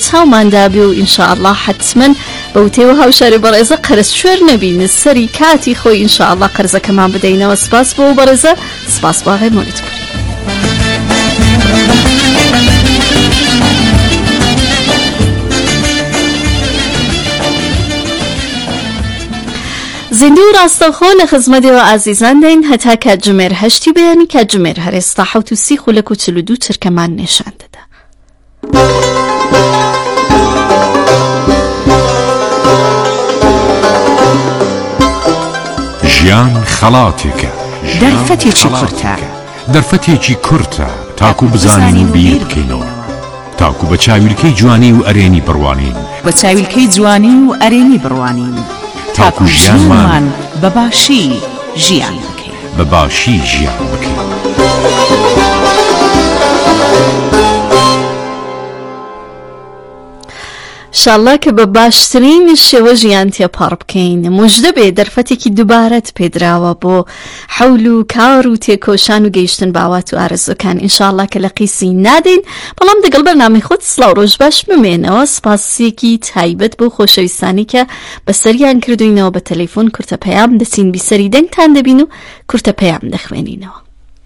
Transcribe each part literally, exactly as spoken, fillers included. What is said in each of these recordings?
چاوماندابی و ئینشاءالله حتمما بەوتێوە هاوشاری بەڕێزە قەرز شوێر نەبین سەری کاتی خۆی ئینشاءالله قەرزەکەمان بدەینەوە. سپاس بۆ بەڕێزە، سپاس بۆ ئاغای مۆلیدپوری. زیندوو ڕاستەوخۆ لە خزمەتەوە ئازیزان دەین هەتا کاتژمێر هەشتی بەیانی کاتژمێر هەرێستا حەوت و سی خولەک و چل و دوو چرکەمان نیشان دەدا. ژیان خەڵاتێکە، دەرفەتێکی کورتە، دەرفەتێکی کورتە تاکو بزانین و بیر بکەینەوە، تاکو بە چاویلکەی جوانی و ئەرێنی بڕوانین، بە چاویلکەی جوانی و ئەرێنی بڕوانین، تاکو ژیانمان بە باشی ژیان بکەین، بە باشی ژیان بکەین. شاءالله کە بە باشترین شێوە ژیان تێپەڕ بکەین. موژدە بێ دەرفەتێکی دووبارەت پێدراوە بۆ حەول و کار و تێکۆشان و گەیشتن باوات و ئارەزوەکان. ئینشاءالله کە لە قیسی نادەین، بەڵام دەگەڵ بەرنامەی خۆت سڵاو ڕۆژ باش بمێنەوە. سپاسێکی تایبەت بۆ خۆشەویستانی کە بەسەریان کردوینەوە بە تەلەیفۆن کورتە پەیام دەچین بیسەری دەنگتان دەبین و کورتە پەیام دەخوێنینەوە.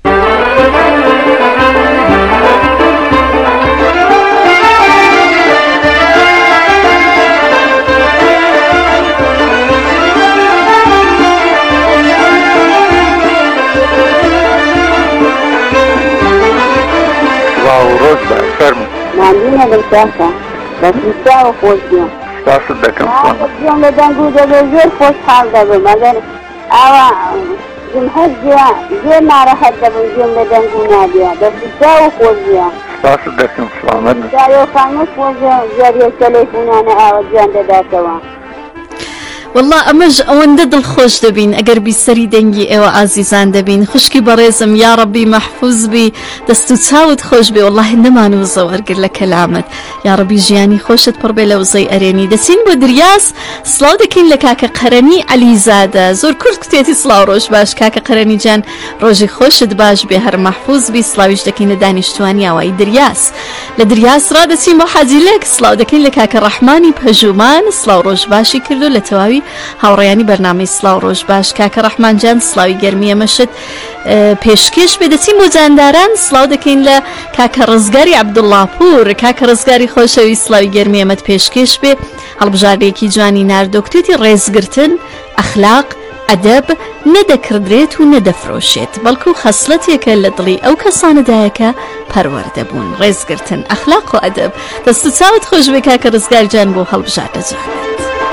روز فرمو ماندینە دەکاتە بەسیستا و خۆشیە سپاست دەکەم گوێم لە دەنگ و دەبێ زۆر خۆشحاڵ دەبم ئەگەر ئاوا گوێم هەر زۆر ناڕەحەت دەبم گوێم لە دەنگ و نابێ بەسیستا و خۆشیە سپاست دەکەم سلامەت جارێکانە خۆشە زۆریە تەلەیفۆنانە ئاوا گویان دەداتەوە. والله ئەمەش ئەوەندە دڵخۆش دەبین ئەگەر بیسەری دەنگی ئێوە ئازیزان دەبین. خوشکی بەڕێزم یا ڕەبی مەحفوظ بی، دەست و چاوت خۆش بێ، والله نەمان و زەوەرگر لە کەلامت. یا ڕەبی ژیانی خۆشت پڕ بێ لە وزەی ئەرێنی. دەچین بۆ دریاس، سڵاو دەکەین لە کاکە قەرەنی عەلیزادە. زۆر کورت کتێتی سڵاو ڕۆژ باش کاکە قەرەنی جان، ڕۆژی خۆشت باش بێ، هەر مەحفوظ بی. سڵاویش دەکەین لە دانیشتوانی ئاوایی دریاس. لە دریاس ڕادەچین بۆ حاجیلێک، سڵاو دەکەین لە کاکە ڕەحمانی پەژومان. سڵاو ڕۆژ باشی کردو لە تەواوی هاوڕێیانی بەرنامەی سڵاو ڕۆژ باش. کاکە ڕەحمان جان سڵاوی گەرمی ئەمەشت پێشکەش بێ. دەچین بۆ جانداران، سڵاو دەکەین لە کاکە ڕزگاری عەبدوڵڵاپور. کاکە ڕزگاری خۆشەوی سڵاوی گەرمی ئەمەت پێشکەش بێ. هەڵبژاردەیەکی جوانی ناردۆکتێتی ڕێزگرتن، ئەخلاق، ئەدەب نەدەکردرێت و نەدەفرۆشێت، بەڵکو خەسڵەتێکە لە دڵی ئەو کەسانەدایەکە پەروەردەبوون. ڕێزگرتن، ئەخلاق و ئەدەب. دەست و چاوت خۆش بێ کاکە ڕزگار جان بۆ هەڵبژاردە جوانت.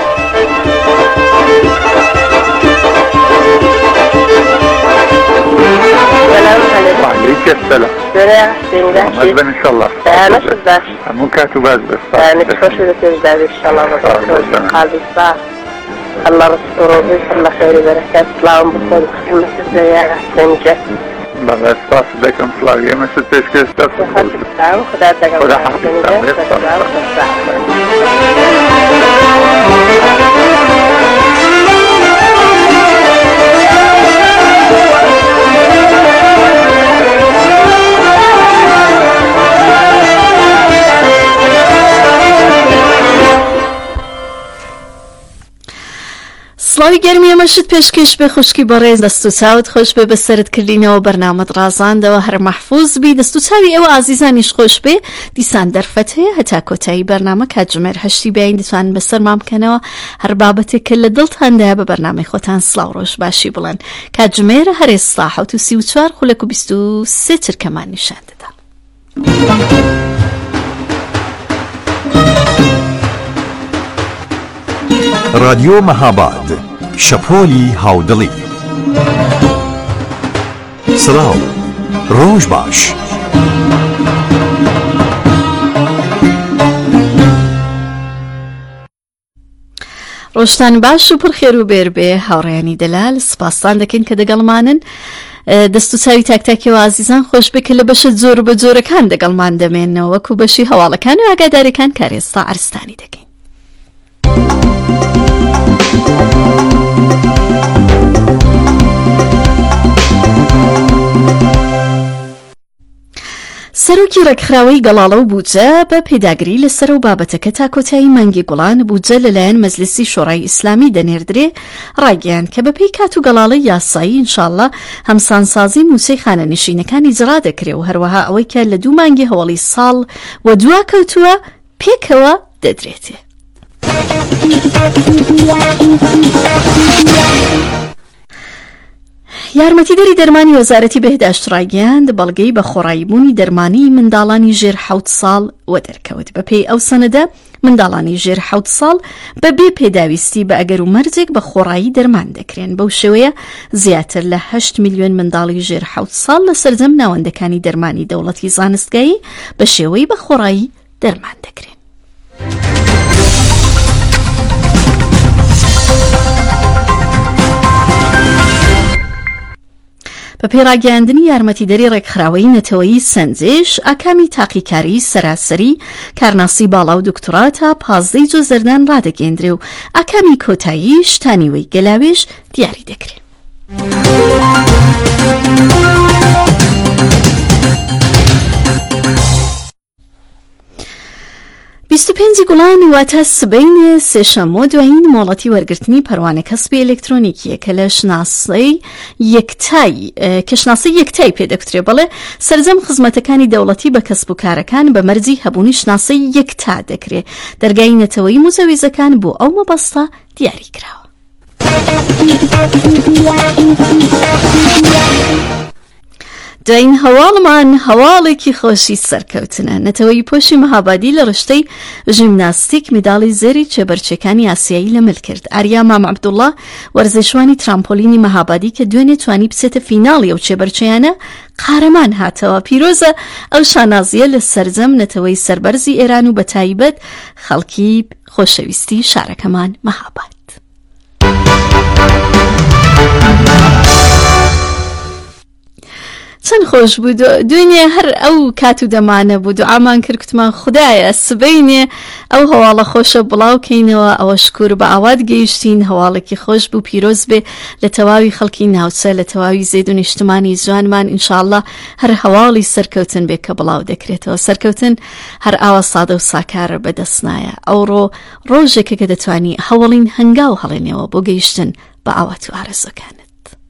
السلام عليكم. وعليك السلام. شريعة حسين مرحبا ان شاء الله. انا شباش مو كاتب باز بس انا تخش لتجداد ان شاء الله وبركاته قلبي صح الله رسوله بس الله خير وبركات سلام بكل خدمة السياحة حسين جا الله سپاس دەکەم سڵاوی ئێمە شت پێشکەش دەکەم خدا دەگەڵ خدا حافظ. سڵاوی گەرمی ئەمەشت پێشکەش بێ. خوشکی بەڕێز، دەست و چاوت خۆش بێ، بەسەرت کردینەوە بەرنامەت ڕازاندەوە، هەر مەحفوظ بی. دەست و چاوی ئێوە ئازیزانیش خۆش بێ. دیسان دەرفەت هەیە هەتا کۆتایی بەرنامە کاتژمێر هەشتی بێین دەتوانن بەسەرمان بکەنەوە هەر بابەتێک کە لە دڵتاندایە بە بەرنامەی خۆتان سڵاو ڕۆژ باشی بڵێن. کاتژمێرە هەرێستا حەوت و سی و چوار خولەک و بیست و سێ چرکەمان نیشان دەدا. رادیۆ مەهاباد شەپۆلی هاودڵی. سڵاو ڕۆژ باش. ڕۆژتان باش و پڕخێر و بێر بێ هاوڕێیانی دەلال. سپاسان دەکەین کە دەگەڵمانن. دەست و چاوی تاکتاکیەوە ئازیزان خۆش بێ کە لە بەشە زۆر بە جۆرەکان دەگەڵمان دەمێنەوە، وەکو بەشی هەواڵەکان و ئاگاداریەکان کارێستا ئەرستانی دەکەین. سەرۆکی ڕێکخراوەی گەڵاڵە و بوجە بە پێداگری لەسەر و بابەتەکە تا کۆتایی مانگی گوڵان بوجە لەلایەن مەجلیسی شۆڕای ئیسلامی دەنێردرێ ڕاگەیان کە بەپێی کات و گەڵاڵەی یاسایی ئینشاڵڵا هەمسانسازی مووچەی خانەنشینەکانی جڕا دەکرێت و هەروەها ئەوەی کە لە دوو مانگی هەوڵی ساڵ و دوا کەوتووە پێکەوە دەدرێتێ. یارمەتیدەری دەرمانی وەزارەتی بەهداشت ڕاگەیاند بەڵگەی بە خۆڕاییبوونی دەرمانی منداڵانی ژێر حەوت ساڵ وەدەرکەوت. بەپێی ئەو سەنەدە منداڵانی ژێر حەوت ساڵ بەبێ پێداویستی بە ئەگەر و مەرجێک بە خۆڕایی دەرمان دەکرێن. بەو شێوەیە زیاتر لە هەشت میلیۆن منداڵی ژێر حەوت ساڵ لە سەرجەم ناوەندەکانی دەرمانی دەوڵەتی زانستگایی بە شێوەی بە خۆڕایی دەرمان دەکرێن. بە پێڕاگەاندنی یارمەتیدەری ڕێکخراوەی نەتەوەیی سنجش ئاکامی تاقیکاری سەراسەری کارناسی باڵا و دکتۆرا تا پازدەی جۆزەردان ڕادەگەیەندرێ و ئاکامی کۆتایی شتانیوەی گەلاوێش دیاری دەکرێت. بیست و پێنج گوڵان واتە سبەینێ سێشەمۆ دوایین مۆڵەتی وەرگرتنی پەروانە کەسبی ئەلکترۆنیکیە کە لە شناسی یەکتای کە شناسی یەکتای پێدەکوترێ بەڵێ سەرجەم خزمەتەکانی دەوڵەتی بە کەسب و کارەکان بە مەرجی هەبوونی شناسی یەکتا دەکرێت. دەرگای نەتەوەیی موزەویزەکان بۆ ئەو مەبەستە دیاری کراوە. دوایین هەواڵمان هەواڵێکی خۆشی سەرکەوتنە. نەتەوەی پۆشی مەهابادی لە ڕشتەی ژیمناستیک منداڵی زێری چێبەرچێکانی ئاسیایی لەمل کرد. ئاریا مام عەبدوڵڵا وەرزشوانی ترامپۆلینی مەهابادی کە دوێنێ توانی بچێتە فیناڵی ئەو چێبەرچەیانە قارەمان هاتەوە. پیرۆزە ئەو شانازیە لە سەرجەم نەتەوەی سەربەرزی ئێران و بە تایبەت خەڵکی خۆشەویستی شارەکەمان مەهاباد. چەند خۆش بوو دوێنێ هەر ئەو کات و دەمانە بوو دوعامان کرد کوتمان خودایە سبەینێ ئەو هەواڵە خۆشە بڵاوکەینەوە ئەوە شکور بە ئاوات گەیشتین هەواڵێکی خۆش بوو پیرۆز بێ لە تەواوی خەڵکی ناوچە لە تەواوی زەید و نیشتمانی جوانمان ئینشاءالله هەر هەواڵی سەرکەوتن بێ کە بڵاو دەکرێتەوە. سەرکەوتن هەر ئاوا سادە و ساکارە بەدەست نایە. ئەوڕۆ ڕۆژێکە کە دەتوانی هەوڵین هەنگاو هەڵێنەوە بۆ گەیشتن بە ئاوات و ئارەزەکانت.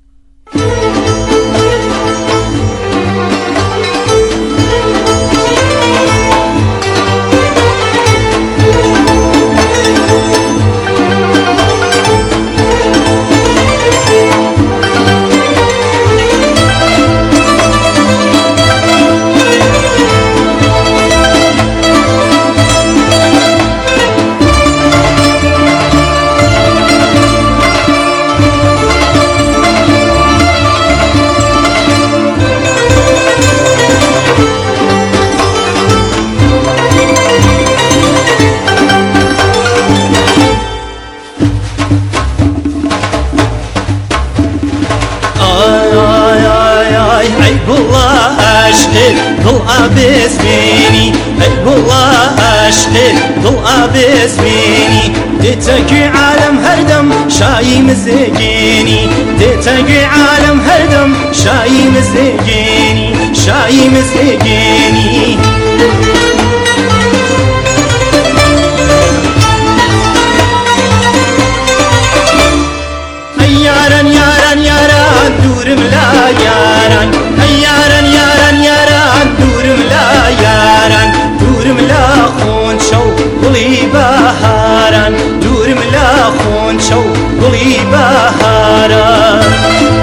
بسميني اي والله عشقي ضوء بسميني ديتقي عالم هردم شاي مزيقيني ديتقي عالم هردم شاي مزيقيني شاي مزيقيني يارن يارن يارن دورم لا يارن يارن يارن يارن دورم لا يارن دورم لا خون شو قلي بهارن دورم لا خون شو قلي بهارن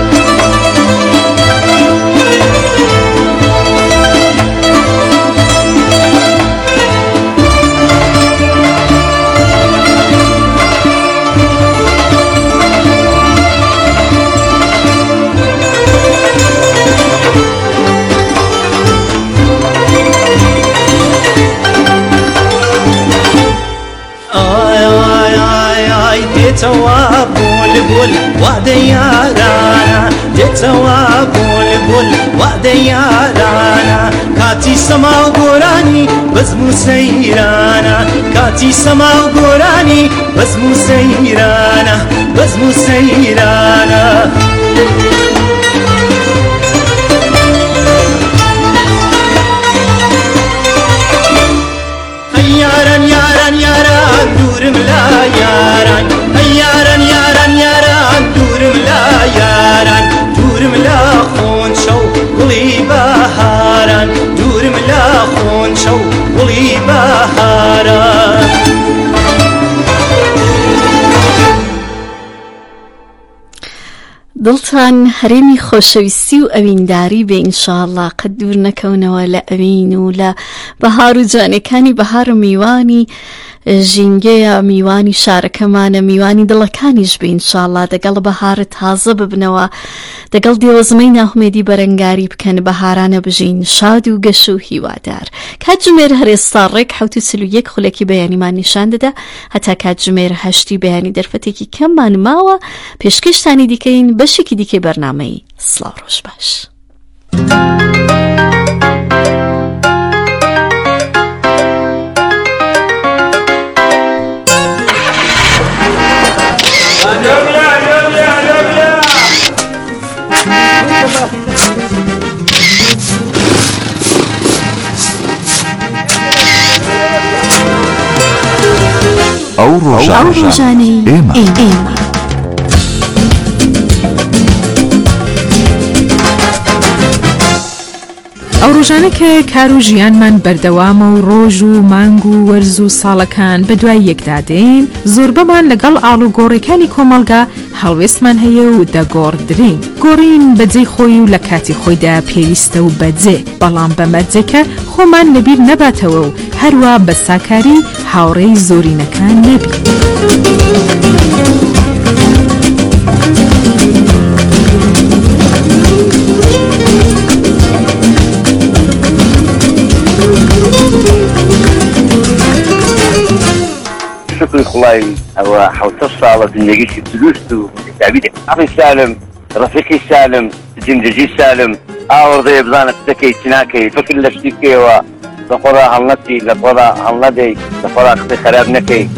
ديتوا بول بول وديارانا ديتوا بول بول وديارانا كاتي سما وقراني بزمو سيرانا كاتي سما وقراني بزمو سيرانا بزمو سيرانا دڵتان هەرێمی خۆشەویستی و ئەوینداری بێ ئینشاءالله قەت دوور نەکەونەوە لە ئەوین و لە بەهار و جوانەکانی بەهار و میوانی ژینگەیە، میوانی شارەکەمانە، میوانی دڵەکانیش بێ ئینشاءالله دەگەڵ بەهارە تازە ببنەوە، دەگەڵ دیوەزمەی ناهومێدی بەرەنگاری بکەن، بەهارانە بژین شاد و گەش و هیوادار. کاتژمێر هەرێستا ڕێک حوت و سل و یەک خولەکی بەیانیمان نیشان دەدا هەتا کاتژمێر هەشتی بەیانی دەرفەتێکی کەممان ماوە پێشکەشتانی دیکەین بەشێکی دیکەی بەرنامەی سڵاو ڕۆژ باش. ئەو ڕۆژانەی ئێمە ئەو ڕۆژانە کە کار و ژیانمان بەردەوامە و ڕۆژ و مانگ و وەرز و ساڵەکان بە دوای یەکدادێن، زۆربەمان لەگەڵ ئاڵوگۆڕەکانی کۆمەڵگا هەڵوێستمان هەیە و دەگۆڕدرین. گۆڕین بەجێی خۆی و لە کاتی خۆیدا پێویستە و بەجێ، بەڵام بەمەرجەکە خۆمان لەبیر نەباتەوە و هەروە بە ساکاری هاوڕێی زۆرینەکان نەبی. شكري خلاي او حوصل صالة زندگيشي تدوست و تعبيدي اخي سالم رفيقي سالم زندگي سالم اور ذي بزانة تكي تناكي فكر لشتيكي و لقرى هلنتي لقرى هلندي لقرى اختي خراب نكي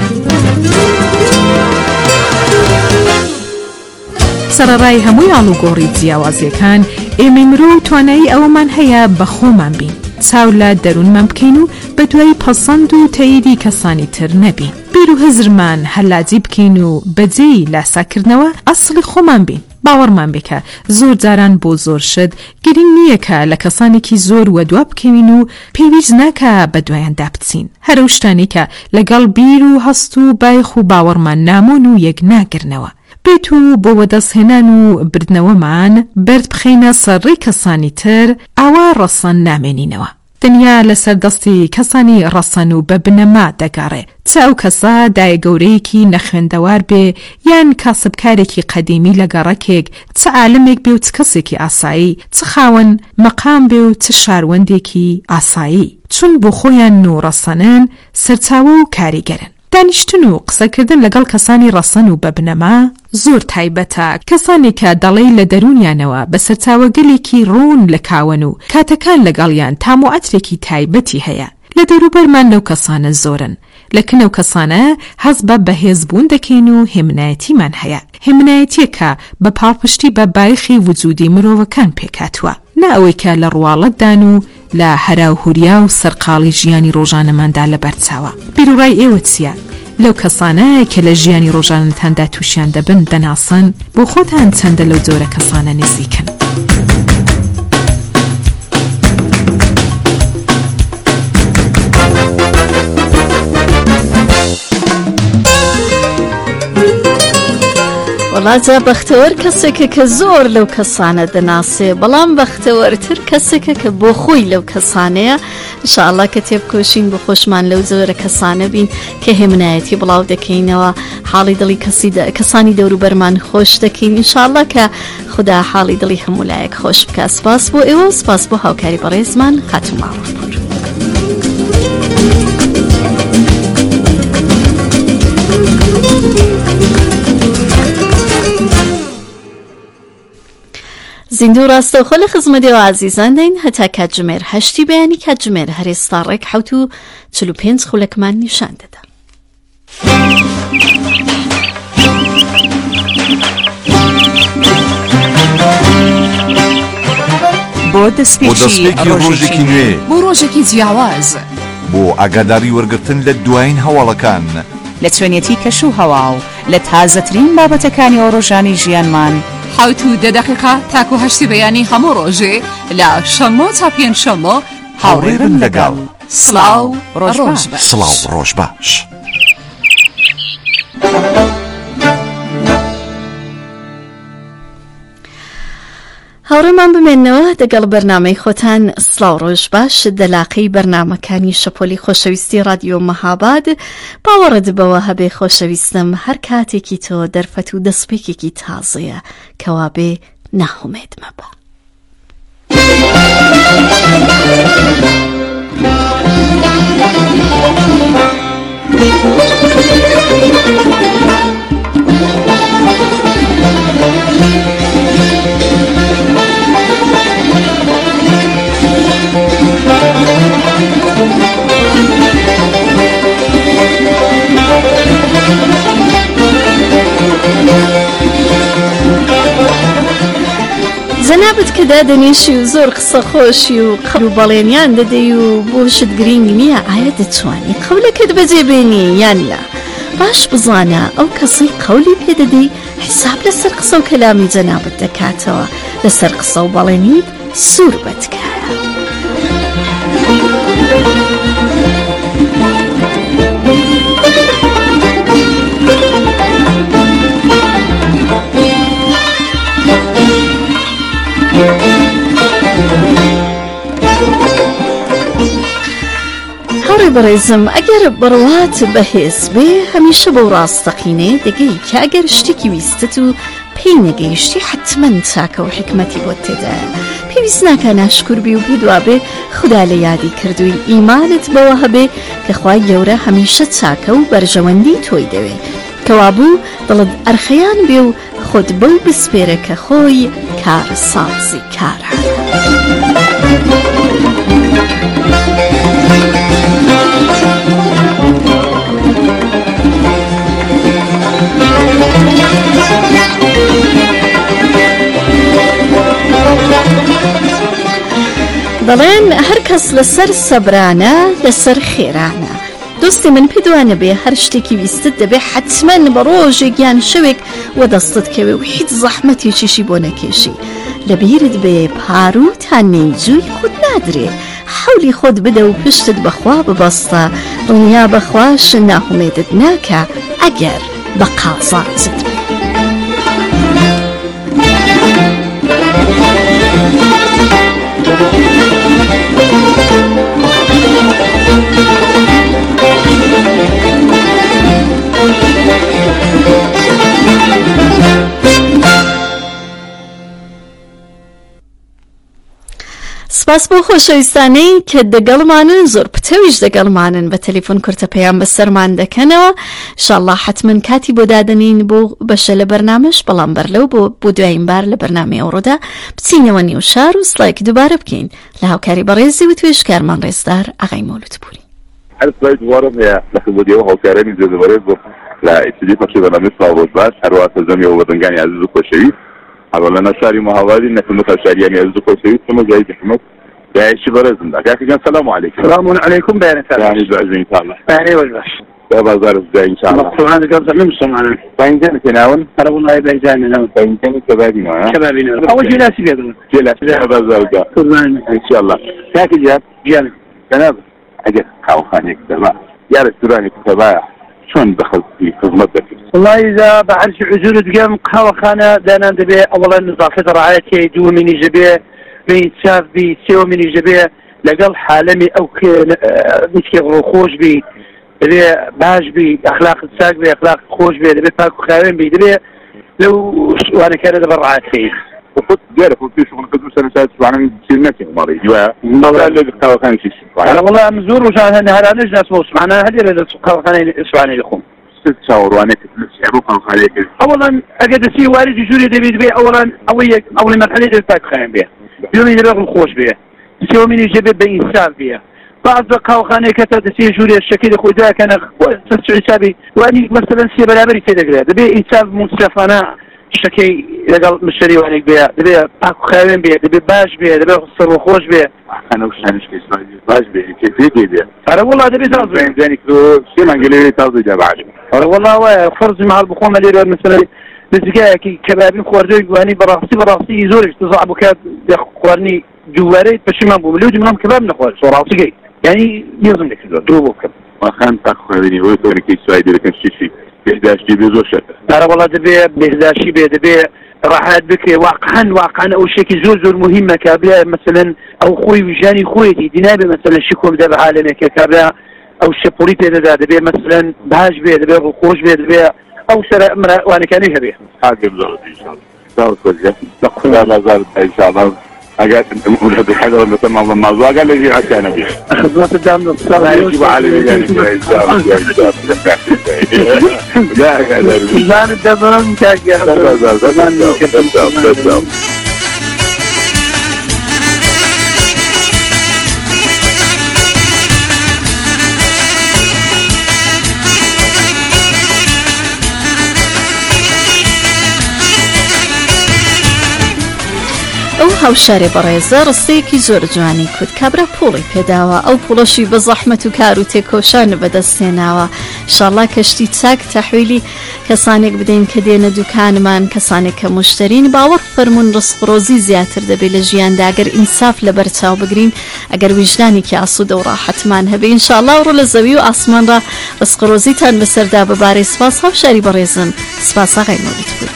سەرەڕای هەمووی ئاڵوگۆڕی جیاوازیەکان ئێمە مرۆ توانایی ئەوەمان هەیە بە خۆمان بین، چاو لە دەروونمان بکەین و بە دوای پەسەند و تەییدی کەسانی تر نەبین، بیر و هەزرمان هەلاجی بکەین و بەجێی لاساکردنەوە ئەسڵی خۆمان بین. باوەڕمان بکە زۆر جاران بۆ زۆر شت گرنگ نییە کە لە کەسانێکی زۆر وەدوا بکەوین و پێویست ناکە بە دوایاندا بچین، هەرو شتانی کە لەگەڵ بیر و هەست و بایخ و باوەڕمان نامۆن و یەک ناگرنەوە بێت و بۆ وەدەستهێنان و بردنەوەمان بەرد بخەینە سەرڕێی کەسانی تر، ئاوا ڕەسەن نامێنینەوە. دنیا لەسەر دەستی کەسانی ڕەسەن و بە بنەما دەگەڕێ، چ ئەو کەسە دایە گەورەیەکی نەخوێندەوار بێ یان کاسبکارێکی قەدیمی لە گەڕەکێک، چ عالمێک بێ و چ کەسێکی ئاسایی، چ خاوەن مەقام بێ و چ شاروەندێکی ئاسایی، چون بۆ خۆیان و ڕەسەنن سەرچاوە و کاریگەرن. دانیشتن و قسەکردن لەگەڵ کەسانی ڕەسەن و بە بنەما زۆر تایبەتە، کەسانی کە دەڵێ لە دەرونیانەوە بە سەرچاوەگەلێکی ڕوون لە کاون و کاتەکان لەگەڵیان تام و ئەترێکی تایبەتی هەیە. لە دەوروبەرمان لەو کەسانە زۆرن، لەکن ئەو کەسانە هەز بە بەهێزبوون دەکەین و هێمنایەتیمان هەیە، هێمنایەتیەکە بە پاڵپشتی بە بایخی وجودی مرۆڤەکان پێکاتوە، نە ئەوەی کە لە ڕواڵەتدان و لە هەراوهوریا و سەرقاڵی ژیانی ڕۆژانەماندا لە بەرچاوە. بیرروڕای ئێوە چییە؟ لەو کەسانە کە لە ژیانی ڕۆژانتاندا تووشیان دەبن دەناسن، بۆ خۆتان چەندە لەو جۆرە کەسانە نزیکن؟ وڵاتە بەختەوەر کەسێکە کە زۆر لەو کەسانە دەناسێ، بەڵام بەختەوەرتر کەسێکە کە بۆ خۆی لەو کەسانەیە. ئینشاءالله کە تێبکۆشین بۆ خۆشمان لەو زۆرە کەسانە بین کە هێمنایەتی بڵاو دەکەینەوە، حاڵی دڵی کەسانی دەوروبەرمان خۆش دەکەین. ئینشاءالله کە خوددا حاڵی دڵی هەموو لایەک خۆش بکە. سپاس بۆ ئێوە، سپاس بۆ هاوکاری بەڕێزمان خاتم ماوەپور. زیندوو ڕاستەوخۆ لە خزمەتەوە عزیزان دەین هەتا کاتژمێر هەشتی بەیانی کاتژمێر هەرێستا ڕێک حوت و چل و پێنج خولەکمان نیشان دەدا. بۆ دەستپێکی ڕۆژێکی نوێ، بۆ ڕۆژێکی جیاواز، بۆ ئاگاداری وەرگرتن لە دوایین هەواڵەکان، لە توێنێتی کەش و هەوا و لە تازەترین بابەتەکانی ئەو ڕۆژانی ژیانمان، حوت و دە دەقیقە تاکو هەشتی بەیانی هەموو ڕۆژێ لە شەمۆ تا پێنجشەمۆ هاوڕێ بن لەگەڵ سڵاو ڕۆژ باش. سڵاو ڕۆژ باش. هاوڕێمان بمێنەوە دەگەڵ بەرنامەی خۆتان سڵاو ڕۆژ باش دەلاقەی بەرنامەکانی شەپۆلی خۆشەویستی رادیۆ مەهاباد باوەڕت بەوە هەبێ خۆشەویستم هەر کاتێکی تۆ دەرفەت و دەستپێکێکی تازەیە کەوابێ ناهومێد مەبە. زەنابەت کە دادەنیشی و زۆر قسە خۆشی و قەڵ و بەڵێنیان دەدەی و بۆشت گرنگ نییە ئایا دەتوانی قەولەکەت بەجێبێنی یان لا. باش بزانە ئەو کەسەی قەولی پێدەدەی حساب لەسەر قسە و کەلامی جەنابەت دەکاتەوە، لەسەر قسە و بەڵێنیت سوور بەتکایە. هەڕێ بەڕێزم ئەگەر بڕوات بەهێز بێ هەمیشە بەو ڕاستەقینێ دەگەی کە ئەگەر شتێکی ویستت و پێی نەگەیشتی حتمەن چاکە و حکمەتی بۆت تێدایە. پێویست ناکە ناشکور بی و بێدوابێ خوددا لە یادی کردووی ئیمانت بەوە هەبێ کە خوای گەورە هەمیشە چاکە و بەرژەوەندی تۆی دەوێ، کەوابوو دڵت ئەرخەیان بێ و خۆت بەو بسپێرە کە خۆی کارسازی کارە. بەڵێن هەر کەس لەسەر سەبرانە لەسەر خێرانە. دۆستی من پێدوانە بێ هەر شتێکی ویستت دەبێ حتمەن بە ڕۆژێک یان شەوێک وە دەستت کەوێ و هیچ زەحمەتێکیشی بۆ نەکێشی. لەبیرت بێ پارو تا نەیجووی خود نادرێ، حولی خۆت بدە و پشتت بەخوا ببەستە، دڵنیا بەخواش ناهومێدت ناکە ئەگەر بە قازانزت بێ. سپاس بۆ خۆشەویستانەی کە دەگەڵمانن، زۆر پتەویش دەگەڵمانن، بە تەلیفۆن کورتە پەیام بەسەرمان دەکەنەوە. ئینشاءالله حتمەن کاتی بۆ دادەنین بۆ بەشە لە بەرنامەش، بەڵام بەرلەو بۆ بۆ دوایین بار لە بەرنامەی ئەوڕۆدا بچینەوە نێو شار و سڵایەکی دووبارە بکەین لە هاوکاری بەڕێزی و توێشکارمان ڕێزدار ئاغای مەولودپوری. هەر سڵای دووارم هەیە لە خزمەتیەوە هاوکارانی جێزەبەرێز بۆ لە ئیسیدی پەخشی بەرنامەی سڵاو ڕۆژ باش، هەروەها سەرجەمیەوە بەدەنگانی عەزیز و خۆشەویست، هەروە لە نەشاری مەهابادی نەخدمەت هەشاریانی عەزیز و خۆشەویست کەمە جایی حکومەت داعشی بەڕێزم داکاکە گیان سەلام عەلەیکم. سەلام عەلەیکم بەیانەتان. یانی بەعزم ئینشاءالله. بەیانەی وەرز باش. بە بازارت جای ئینشاءالله. سبحان الله قبل مسلمان. باینجان كناون. أنا والله باینجان ناون. باینجان كبابين ها. كبابين. أول شيء ناسي بيدون. جلس. بازار جا. سبحان إن شاء الله. كاكي جاب. جانب. كناب. أجل خاو خانيك تبع. يا رستوراني كتبايع. شلون دخلت في خدمتك؟ والله إذا بعرف عجول تقام قهوة خانة دانا دبي أولا نظافة رعايتي دو مني جبيه من شاف بي سيو مني جبيه لقل حالمي أو ك مشكل خوش بي دبي باش بي أخلاق الساق بي أخلاق خوش بي دبي فاكو خاوين بي دبي لو وأنا كان دبر رعايتي. وقلت جارك وفي شغل قدوس أنا ساعد سبحان سيرناكي مري جوا. والله اللي قهوة خانة شيء. أنا والله مزور وشان هذا نجس ناس موس معنا هذي اللي قهوة خانة إسباني لكم. ست شهور وأنا كنت عروقا خاليك. أولا أجد سي والد جوري دبي دبي أولا أولي أول مرحلة دبي فاكو خاوين بيه. يومي دبي الخوش بيه. سيو مني جبه بإنسان بيه. بعض قهوخانه كتر تسير جوري الشكل خدا كان تسعي سابي واني مثلا سي برابري تدقل دبي انسان مصرفانا شكي لقل مشتري وانيك بيها دبي باكو خاوين بيها دبي باش بيها دبي خسر وخوش بيها انا وش هنش كيس باش بيها كيف بيها انا والله دبي تازي زينك لو شي ما نقولي تازي جاب عالي انا والله فرضي مع البخوم اللي مثلا لزكاكي كبابين خوردوي واني براسي براسي زوري تصعبوا كاد يخورني جواريت بشي ما بو ملوجي منهم كباب نخوار صوراتي جاي يعني يزم لك دروبو كم ما خان تاخذني ويتوني كي سوايدي لكن شي شي بهداش دي بيزو شتا انا والله دبي بهداشي بي دبي ڕاحەت بکرێ واقعا واقعا ئەو شێکی زۆر زۆر مهمە کابرا مثلەن ئەو خۆی ویژانی خۆیەتی دینابێ مثلەن شی کۆم دەبە عالەمێکە کابرا ئەو شەپۆڵی پێدەدا دەبێ مثلەن باش بێ دەبێ خۆش بێ دەبێ ئەو سەر وانەکانی هەبێ اگر مولد حدا مثل ما موضوع قال لي حتى انا خدمات الدعم الاقتصادي يجب على لا لا الدبران تاجي ئەو هاوشارێ بەڕێزە ڕستەیەکی زۆر جوانی کورد کابرا پوڵی پێداوە ئەو پوڵەشی بە زەحمەت و کار و تێکۆشان بەدەستێناوە ئینشاڵڵا کەشتی چاک تەحویلی کەسانێک بدەین کە دێنە دوکانمان کەسانێک کە مشترین باوەڕ فەرمونون ڕزقڕۆزی زیاتر دەبێت لە ژیاندا ئەگەر ئینساف لە بەرچاو بگرین ئەگەر ویژدانێکی ئاسوودە و ڕاحەتمان هەبێ ئینشاڵڵا ڕۆ لە زەوی و ئاسمانڕا ڕزقڕۆزیتان بەسەردا ببارەی سپاس هاوشاری بەڕێزم سپاس ئاغای مەولود پور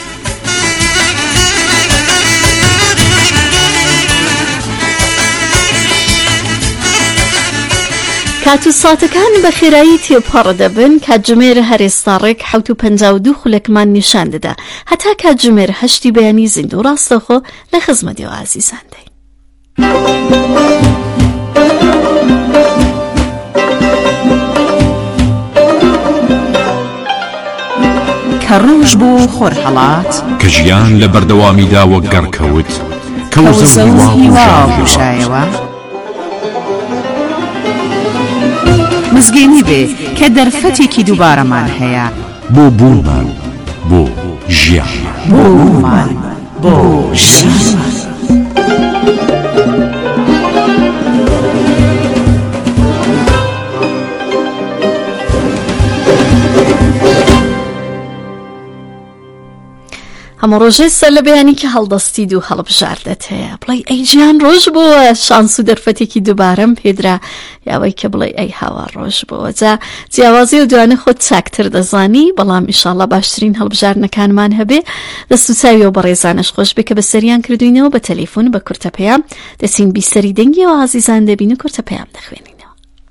کات و ساتەکان بە خێرایی تێپەڕ دەبن کاتژمێرە هەرێستا ڕێک حەوت و پەنجاو دوو خولەکمان نیشان دەدا هەتا کاتژمێرە هەشتی بەیانی زیند و ڕاستەخۆ لە خزمەتیەوە ئازیزان دەین کە ڕۆژ بۆ خۆر هەڵات کە ژیان لە بەردەوامیدا وەک گەڕکەوت کەوزە و هیوا بژایەوە مزگەینی بێ کە دەرفەتێکی دووبارەمان هەیە بۆ بوومان بۆ ژیان بۆ بوومان بۆ ژیان هەموو ڕۆژێ سەر لە بەیانی کە هەڵدەستید و هەڵبژاردەت هەیە بڵێ ئەی ژیان ڕۆژ بووە شانس و دەرفەتێکی دووبارەم پێدرا یاوەی کە بڵێ ئەی هاوا ڕۆژ بووە جا جیاوازی و دوانە خۆت چاکتر دەزانی بەڵام ئینشاڵڵا باشترین هەڵبژارنەکانمان هەبێ دەست و چاوی و بەڕێزانش خۆش بێ کە بە سەریان کردوینەوە بە تەلەفۆن بە کورتە پەیام دەچین بیسەری دەنگیەوە ئازیزان دەبین و کورتە پەیام دەخوێنینەوە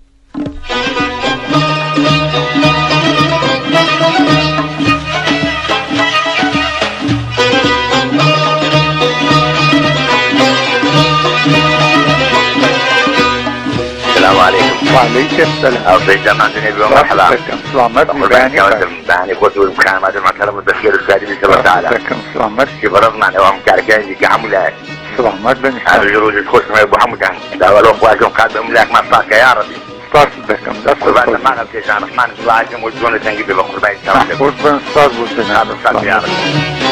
السلام عليكم. وعليكم السلام. أو زي جماعة النبي ومرحبا. سلامت مباني باني قلت والمكان ما دام كلام الدخيل السادي بن سبع تعالى. سلامت. في برضنا أنا وهم كاركان دي كعملة. سلامت بن. هذا الجروج الخوش ما يبغى حمودان. ده ولو خواجهم قاد بملاك ما صار يا ربي. صار بكم. قربان ما نبكي جان رحمن الله عزيز وجونا تنجيب بقربان سلام. قربان صار بوسنا. هذا صار يا ربي.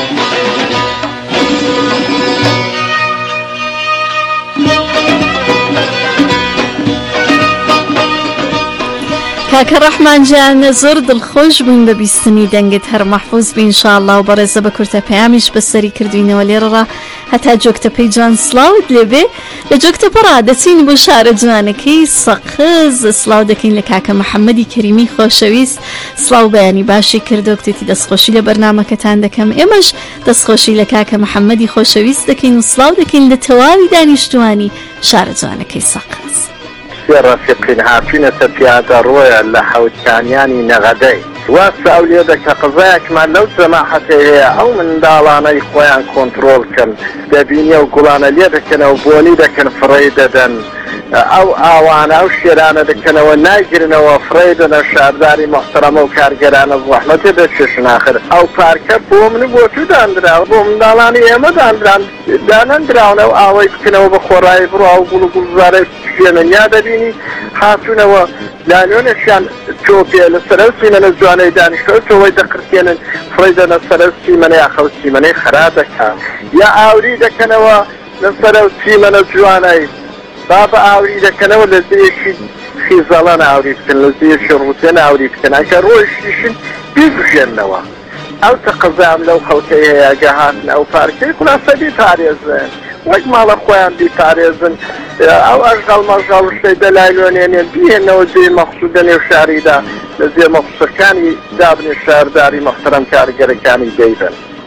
کاکە ڕەحمان جان زۆر دڵخۆش بووین بە بیستنی دەنگت هەر مەحفوظ بی ئینشاءڵڵا و بەڕێزە بە کورتە پەیامیش بەسەری کردوینەوە لێرەڕا هەتا جۆکتەپەی جوان سڵاوت لێبێ لە جۆکتەپەڕا دەچین بۆ شارە جوانەکەی سەقز سڵاو دەکەین لە کاکە محەممەدی کەریمی خۆشەویست سڵاو بەیانی باشی کردو کتێتی دەستخۆشی لە بەرنامەکەتان دەکەم ئێمەش دەستخۆشی لە کاکە محەممەدی خۆشەویست دەکەین و سڵاو دەکەین لە تەواوی دانیشتوانی شارە جوانەکەی سەقز ڕافقین هاتوینەتە پیادە ڕۆیە لە حەوتکانیانی نەغەدەی واسە ئەو لێ دەکە قزایەکمان لەو جەماعەتە هەیە ئەو منداڵانەی خۆیان کۆنتڕۆڵ کەن دەبینێ و گوڵانە لێ دەکەنەوە بۆنی دەکەن فڕێ دەدەن ئەو ئاوانە ئەو شێرانە دەکەنەوە ناگرنەوە فڕێ دەنە شارداری مەحتەرەمە و کارگەرانە زەحمەتێ دەچێشن ئاخر ئەو پارکە بۆ من بۆ تو دانراوە بۆ منداڵانی ئێمە دانران دانەندراونە و ئاوەی بکەنەوە بە خۆڕایی بڕۆ ئەو گوڵ و گوڵزارێ پێێنن یا دەبینی هاتوونەوە لانۆنێکیان تۆپێ لە سەرەو سیمەنە جوانەی دانیشتەوە تۆوەی دەقرتێنن فڕێ دەنە سەرەو سیمەنەی ئاخەو سیمەنەی خراب دەکەن یا ئاوری دەکەنەوە لە سەرەو سیمەنە جوانەی بابە ئاوری دەکەنەوە لە زێشی خیزەڵان ئاوری بکەن لە زێشی ڕوتێن ئاوری بکەن ئەگە ڕۆیشیشن بیبژێنەوە ئەو تەقەزام لەو خەڵکەی هەیە گەهاتن ئەو پارکەی خولاسە بیپارێزن وەک ماڵە خۆیان بیپارێزن ئەو ئەژغەڵ مەژغەڵ شتەی دەلایلۆنێنێن بهێنەوە جێ مەخسوودە نێو شاریدا لە جێ مەخسوودەکانی دابنێ شارداری مەحتەرەم کارگەرەکانی دەیبن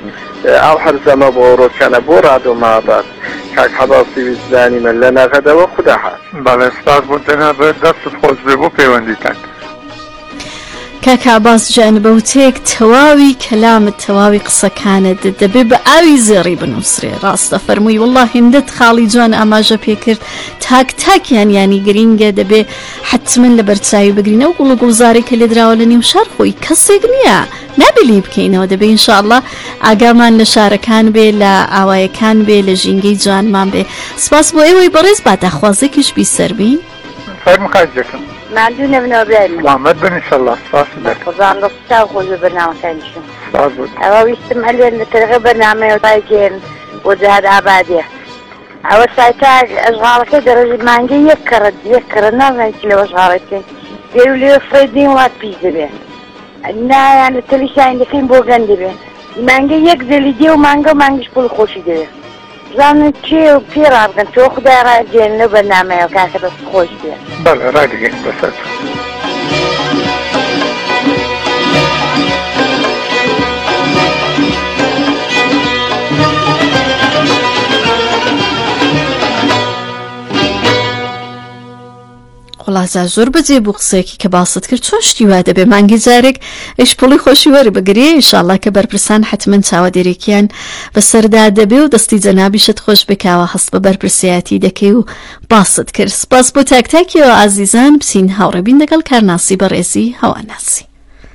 او حرزما بورو كان بوراد وما بعد كاك حضاصي بزاني من لنا غدا وخدا حال بله استاد بودنا به دست خوش ببو پیوندی کرد کاک عباس جانبوتێک تەواوی کەلامت تەواوی قسەکانت دەبێ بە ئاوی زێڕی بنووسرێ ڕاستە فەرمووی والله هێندەت خاڵی جوان ئاماژە پێکرد تاک تاکیان ینی گرینگە دەبێ حتمن لە بەرچاوی بگرینە و گوڵ و گوڵزارێک کە لێدراوە لە نێو شار خۆی کەسێک نییە نابلی بکەینەوە دەبێ ئینشاءالله ئاگامان لە شارەکان بێ لە ئاوایەکان بێ لە ژینگەی جوانمان بێ سپاس بۆ ئێوەی بەڕێز با داخوازێکیش بیسەر بین فەرمو خاجەکەم مردون نبنا برای محمد بن انشالله سپاس بک خزان رفتا خوز برنامه کنشون سپاس بود اوا ویستم هلوین لطرق برنامه و تایجین وجهد عبادیه اوا سایتاج اشغالك درجة مانجي يكرد يكرد نازل كيلو اشغالك قالوا لي فريدين وات بيزا بيه نا يعني تليشان دخين بوغن دي بيه مانجي يكزل دي ومانجا مانجش بول خوشي دي بيه زانو چی و پیر آبگن تو خدا را جنو برنامه و که بس خوش بید بله را دیگه بسید خلاصە زۆر بەجێ بوو قسەیەکی کە باست کرد چۆن شتی وا دەبێ مانگی جارێک ئیش پڵی خۆشی وەرە بگرێ ئینشاءالله کە بەرپرسان حتمەن چاوەدێرێکیان بەسەردا دەبێ و دەستی جەنابیشت خۆش بکاوە هەست بە بەرپرسیاتی دەکەی و باست کرد سپاس بۆ تاکتاکیەوە ئازیزان بچین هاوڕێبین لەگەڵ کارناسی بەڕێزی هەواناسی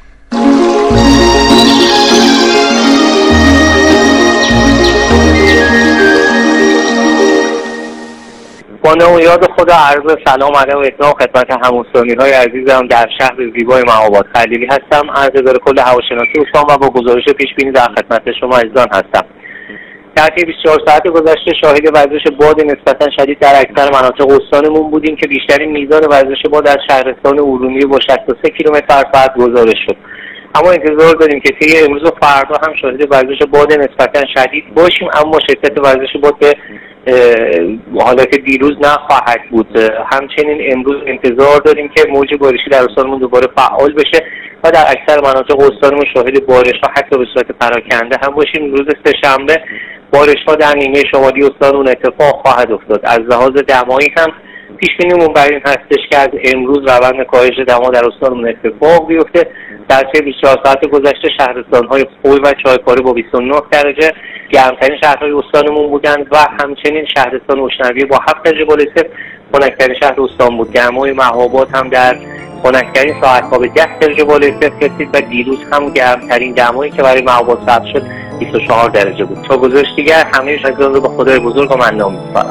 با نام و یاد خدا عرض سلام ادب و احترام خدمت هموطنی‌های عزیزم در شهر زیبای مهاباد خلیلی هستم. عرض اداره کل هواشناسی استان و با گزارش پیشبینی در خدمت شما عزیزان هستم. در طی بیست و چهار ساعت گذشته شاهد وزش باد نسبتا شدید در اکثر مناطق استانمون بودیم که بیشترین میزان وزش باد از شهرستان ارومیه با شصت و سه کیلومتر در ساعت گزارش شد. اما انتظار داریم که طی امروز و فردا هم شاهد وزش باد نسبتا شدید باشیم، اما شدت وزش باد به حالت دیروز نخواهد بود. همچنین امروز انتظار داریم که موج بارشی در استانمون دوباره فعال بشه و در اکثر مناطق استانمون شاهد بارش‌ها حتی به صورت پراکنده هم باشیم. روز سه‌شنبه بارش‌ها در نیمه شمالی استانمون اتفاق خواهد افتاد. از لحاظ دمایی هم پیش بینیمون بر این هستش که از امروز روند کاهش دما در استانمون اتفاق بیفته. در طی بیست و چهار ساعت گذشته شهرستان‌های خوی و چایکاری با بیست و نه درجه گرمترین شهرهای استانمون بودند و همچنین شهرستان اشنویه با هفت درجه بالا صفر خنک‌ترین شهر استان بود. دمای مهاباد هم در خنک‌ترین ساعت‌ها به ده درجه بالا صفر رسید و دیروز هم گرمترین دمایی که برای مهاباد ثبت شد بیست و چهار درجه بود. تا گزارش دیگر همه شما رو به خدای بزرگ و منان می‌سپارم.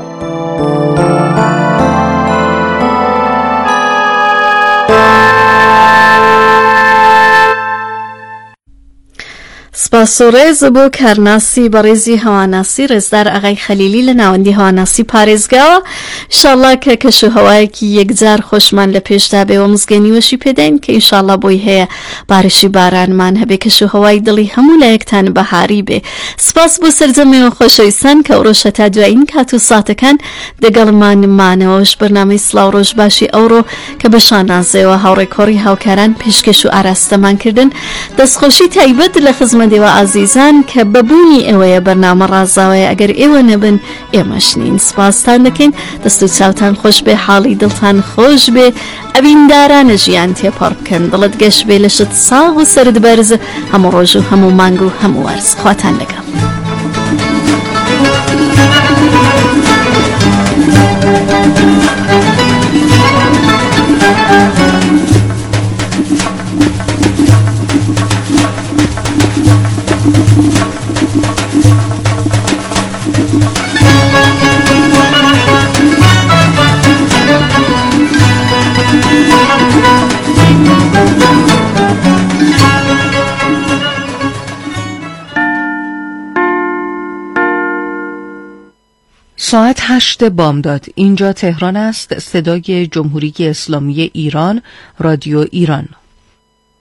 سپاس و ڕێز بۆ کارناسی بەڕێزی هەواناسی ڕێزدار ئاغای خەلیلی لە ناوەندی هەواناسی پارێزگاوە. ئینشاءالله کە کەش و هەوایەکی یەکجار خۆشمان لە پێشدا بێەوە مزگەنیوەشی پێدەین کە ئینشاءالله بۆی هەیە بارشی بارانمان هەبێ کەش و هەوای دڵی هەموو لە یەکتان بەهاری بێ. سپاس بۆ سەرجەمەوە خۆشەویستان کە ئەوڕۆژە تا دوایین کات و ساتەکان دەگەڵمانمانەوەش بەرنامەی سڵاو ڕۆژ باشی ئەوڕۆ کە بە شانازەوە هاوڕێکۆڕی هاوکاران پێشکەش و ئاراستەمان کردن. دەستخۆشی تایبەت لە خزمەت ئێوە ئازیزان کە بەبوونی ئێوەیە بەرنامە ڕازاوەیە ئەگەر ئێوە نەبن ئێمەش نین. سپاستان دەکەین، دەست و چاوتان خۆش بێ، حاڵی دڵتان خۆش بێ، ئەبیندارانە ژیان تێپەڕ بکەن، دڵت گەشت بێ لە شت ساغ و سرد بەرز هەموو ڕۆژ و هەموو مانگ و هەموو وەرز. خواتان لەگەڵ. ساعت هشت بامداد. اینجا تهران است. صدای جمهوری اسلامی ایران، رادیو ایران.